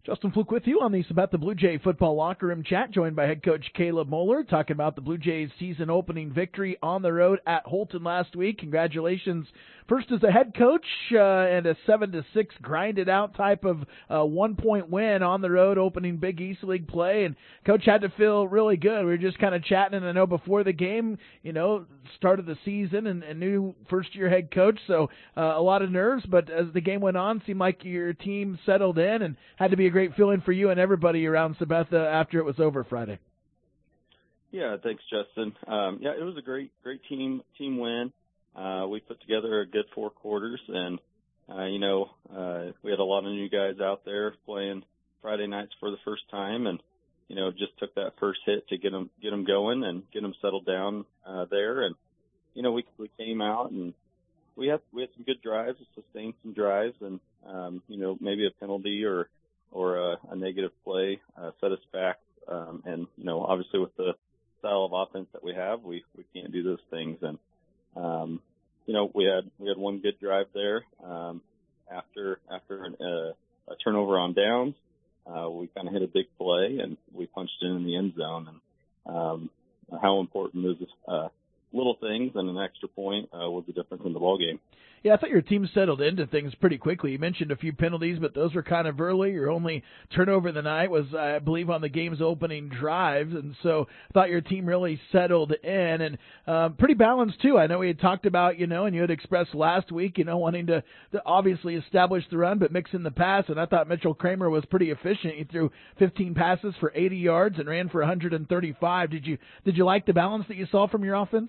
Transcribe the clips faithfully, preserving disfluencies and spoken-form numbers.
Justin Fluke with you on the Sabetha Blue Jay Football Locker Room Chat, joined by head coach Caleb Moeller, talking about the Blue Jays' season-opening victory on the road at Holton last week. Congratulations, first as a head coach, uh, and a seven to six grinded-out type of uh, one-point win on the road, opening Big East League play. And Coach had to feel really good. We were just kind of chatting, and I know before the game, you know, start of the season and a new first-year head coach, so uh, a lot of nerves. But as the game went on, seemed like your team settled in and had to be a great feeling for you and everybody around Sabetha after it was over Friday. Yeah, thanks, Justin. Um, yeah, it was a great, great team team win. Uh, we put together a good four quarters, and uh, you know, uh, we had a lot of new guys out there playing Friday nights for the first time, and you know, just took that first hit to get them get them going and get them settled down uh, there. And you know, we we came out and we had we had some good drives, sustained some drives, and um, you know, maybe a penalty or or a, a negative play uh, set us back. Um, and, you know, obviously with the style of offense that we have, we, we can't do those things. And, um, you know, we had we had one good drive there um, after after an, uh, a turnover on downs. Uh, we kind of hit a big play, and we punched in in the end zone. And um, how important those uh, little things and an extra point uh, was the difference in the ball game. Yeah, I thought your team settled into things pretty quickly. You mentioned a few penalties, but those were kind of early. Your only turnover of the night was, I believe, on the game's opening drive, and so I thought your team really settled in, and uh, pretty balanced, too. I know we had talked about, you know, and you had expressed last week, you know, wanting to, to obviously establish the run, but mix in the pass, and I thought Mitchell Kramer was pretty efficient. He threw fifteen passes for eighty yards and ran for one hundred thirty-five. Did you did you like the balance that you saw from your offense?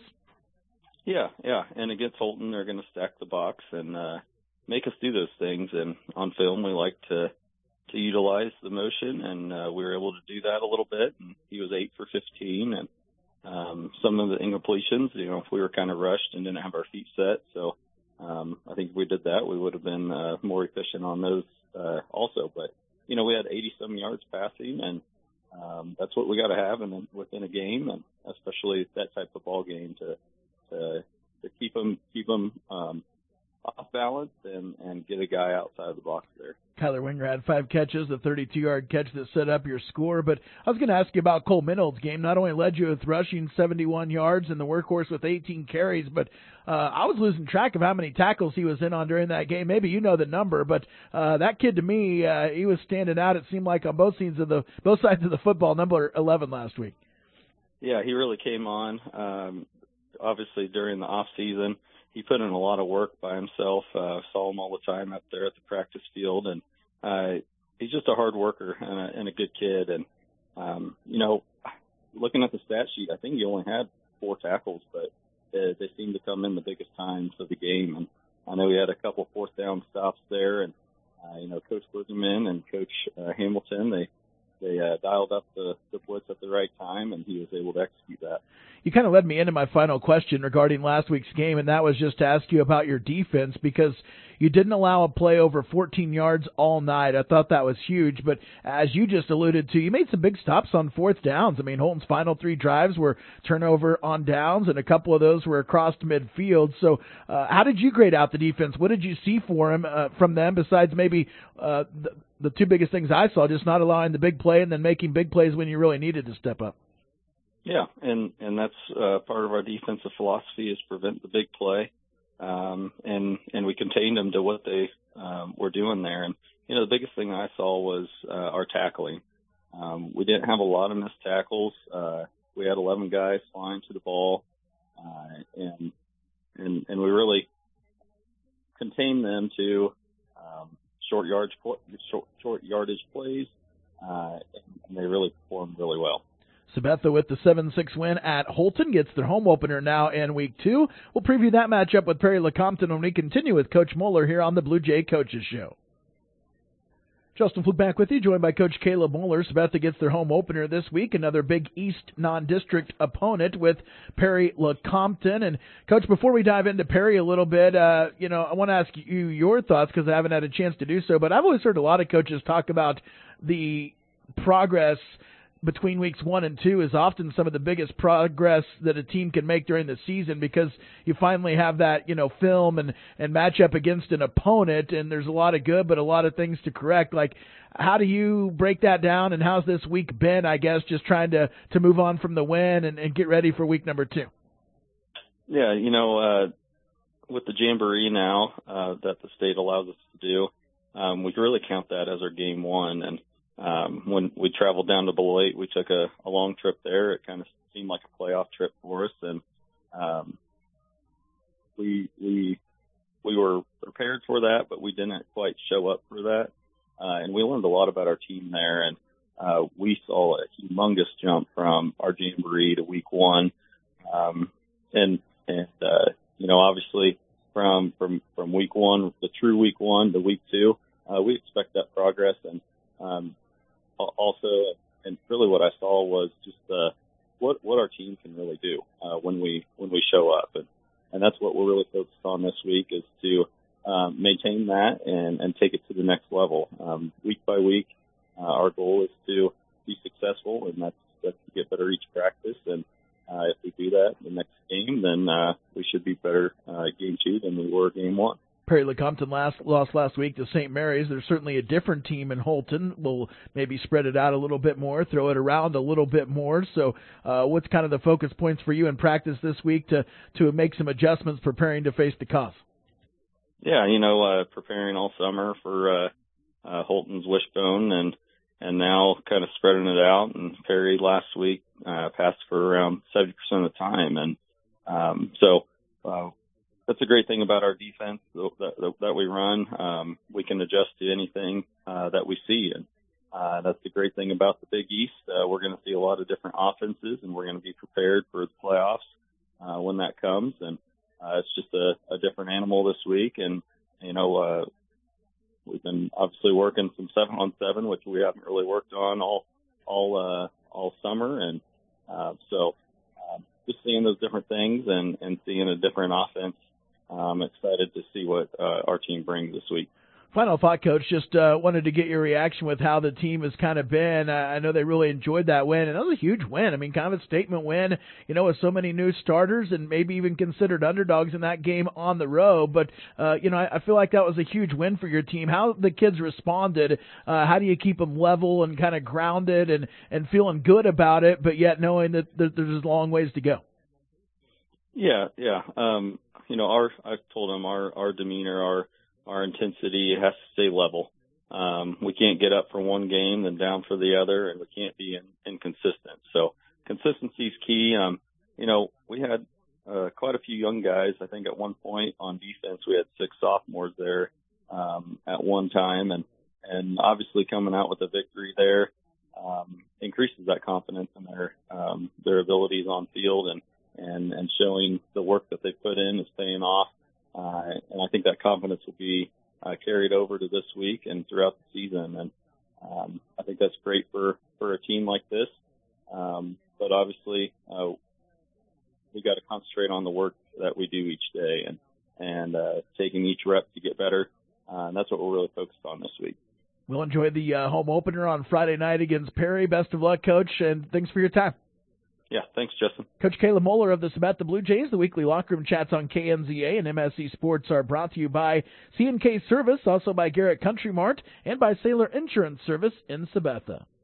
Yeah, yeah, and against Holton, they're going to stack the box and uh, make us do those things. And on film, we like to to utilize the motion, and uh, we were able to do that a little bit. And he was eight for fifteen, and um, some of the incompletions, you know, if we were kind of rushed and didn't have our feet set. So um, I think if we did that, we would have been uh, more efficient on those uh, also. But you know, we had eighty some yards passing, and um, that's what we got to have, and then within a game, and especially that type of ball game to. To, to keep them keep them um, off balance and, and get a guy outside the box there. Kyler Winger had five catches, a thirty-two-yard catch that set up your score. But I was going to ask you about Cole Minold's game. Not only led you with rushing seventy-one yards and the workhorse with eighteen carries, but uh, I was losing track of how many tackles he was in on during that game. Maybe you know the number, but uh, that kid to me, uh, he was standing out. It seemed like on both sides of the both sides of the football, number eleven last week. Yeah, he really came on. Um, Obviously, during the off season, he put in a lot of work by himself. Uh, saw him all the time up there at the practice field, and uh, he's just a hard worker and a, and a good kid. And um, you know, looking at the stat sheet, I think he only had four tackles, but they, they seemed to come in the biggest times of the game. And I know he had a couple fourth down stops there, and uh, you know, Coach Bergman and Coach uh, Hamilton, they. They uh, dialed up the, the blitz at the right time, and he was able to execute that. You kind of led me into my final question regarding last week's game, and that was just to ask you about your defense, because you didn't allow a play over fourteen yards all night. I thought that was huge, but as you just alluded to, you made some big stops on fourth downs. I mean, Holton's final three drives were turnover on downs, and a couple of those were across midfield. So uh, how did you grade out the defense? What did you see for him uh, from them besides maybe uh, the, the two biggest things I saw, just not allowing the big play and then making big plays when you really needed to step up? Yeah, and, and that's uh, part of our defensive philosophy is prevent the big play, um, and and we contained them to what they um, were doing there. And, you know, the biggest thing I saw was uh, our tackling. Um, we didn't have a lot of missed tackles. Uh, we had eleven guys flying to the ball, uh, and, and and we really contained them to um, short yards, short, short yardage plays, uh, and they really performed really well. Sabetha with the seven six win at Holton gets their home opener now in week two. We'll preview that matchup with Perry Lecompton when we continue with Coach Moeller here on the Blue Jay Coaches Show. Justin Fluke back with you, joined by Coach Caleb Moeller. Sabetha gets their home opener this week, another Big East non-district opponent with Perry Lecompton. And, Coach, before we dive into Perry a little bit, uh, you know, I want to ask you your thoughts because I haven't had a chance to do so, but I've always heard a lot of coaches talk about the progress between weeks one and two is often some of the biggest progress that a team can make during the season, because you finally have that, you know, film and, and match up against an opponent, and there's a lot of good but a lot of things to correct. Like, how do you break that down, and how's this week been, I guess, just trying to, to move on from the win and, and get ready for week number two? Yeah, you know, uh, with the Jamboree now uh, that the state allows us to do, um, we really count that as our game one. And um, when we traveled down to Beloit, we took a, a long trip there. It kind of seemed like a playoff trip for us, and um, we we we were prepared for that, but we didn't quite show up for that. Uh, and we learned a lot about our team there, and uh, we saw a humongous jump from our Jamboree to week one. Um, and, and uh, you know, obviously from, from, from week one, the true week one to week two, uh, we expect that progress. And um, also, and really what I saw was just uh, what, what our team can really do uh, when we when we show up. And, and that's what we're really focused on this week, is to Um, maintain that and, and take it to the next level. Um, week by week, uh, our goal is to be successful, and that's, that's to get better each practice. And uh, if we do that in the next game, then uh, we should be better uh, game two than we were game one. Perry Lecompton last, lost last week to Saint Mary's. There's certainly a different team in Holton. We'll maybe spread it out a little bit more, throw it around a little bit more. So uh, what's kind of the focus points for you in practice this week to, to make some adjustments preparing to face the Cos? Yeah, you know, uh, preparing all summer for uh, uh, Holton's Wishbone, and and now kind of spreading it out. And Perry last week uh, passed for around seventy percent of the time, and um, so uh, that's a great thing about our defense that, that, that we run. Um, we can adjust to anything uh, that we see, and uh, that's the great thing about the Big East. Uh, we're going to see a lot of different offenses, and we're going to be prepared for the playoffs uh, when that comes. And Uh, it's just a, a different animal this week, and you know uh, we've been obviously working some seven on seven, which we haven't really worked on all all uh, all summer, and uh, so um, just seeing those different things and, and seeing a different offense. I'm excited to see what uh, our team brings this week. Final thought, Coach, just uh, wanted to get your reaction with how the team has kind of been. Uh, I know they really enjoyed that win, and that was a huge win. I mean, kind of a statement win, you know, with so many new starters and maybe even considered underdogs in that game on the road. But, uh, you know, I, I feel like that was a huge win for your team. How the kids responded, uh, how do you keep them level and kind of grounded and, and feeling good about it, but yet knowing that there's a long ways to go? Yeah, yeah. Um, you know, our I told them our, our demeanor, our Our intensity has to stay level. Um, we can't get up for one game then down for the other, and we can't be in, inconsistent. So consistency is key. Um, you know, we had uh, quite a few young guys. I think at one point on defense we had six sophomores there um, at one time, and and obviously coming out with a victory there um, increases that confidence in their um, their abilities on field, and and and showing the work that they put in is paying off. Uh, and I think that confidence will be uh, carried over to this week and throughout the season. And um, I think that's great for, for a team like this. Um, but obviously, uh, we got to concentrate on the work that we do each day and, and uh, taking each rep to get better. Uh, and that's what we're really focused on this week. We'll enjoy the uh, home opener on Friday night against Perry. Best of luck, Coach, and thanks for your time. Yeah, thanks, Justin. Coach Caleb Moeller of the Sabetha Blue Jays. The weekly locker room chats on K N Z A and M S C Sports are brought to you by C and K Service, also by Garrett Country Mart, and by Sailor Insurance Service in Sabetha.